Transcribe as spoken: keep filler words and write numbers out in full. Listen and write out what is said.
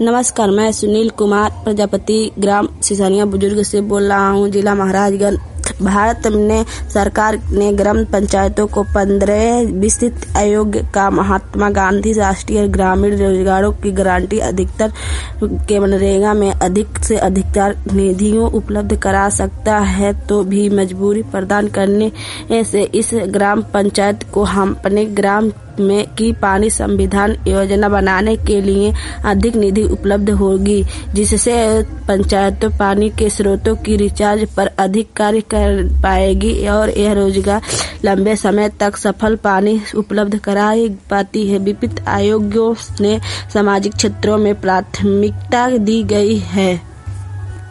नमस्कार, मैं सुनील कुमार प्रजापति ग्राम सिसानिया बुजुर्ग से बोल रहा हूँ, जिला महाराजगंज। भारत ने सरकार ने ग्राम पंचायतों को पंद्रह विस्तृत आयोग का महात्मा गांधी राष्ट्रीय ग्रामीण रोजगारों की गारंटी अधिकतर के मनरेगा में अधिक से अधिक निधियों उपलब्ध करा सकता है, तो भी मजबूरी प्रदान करने से इस ग्राम पंचायत को हम अपने ग्राम में की पानी संविधान योजना बनाने के लिए अधिक निधि उपलब्ध होगी, जिससे पंचायतों पानी के स्रोतों की रिचार्ज पर अधिक कार्य कर पाएगी और यह रोजगार लंबे समय तक सफल पानी उपलब्ध कराई पाती है। विभिन्न आयोगों ने सामाजिक क्षेत्रों में प्राथमिकता दी गई है।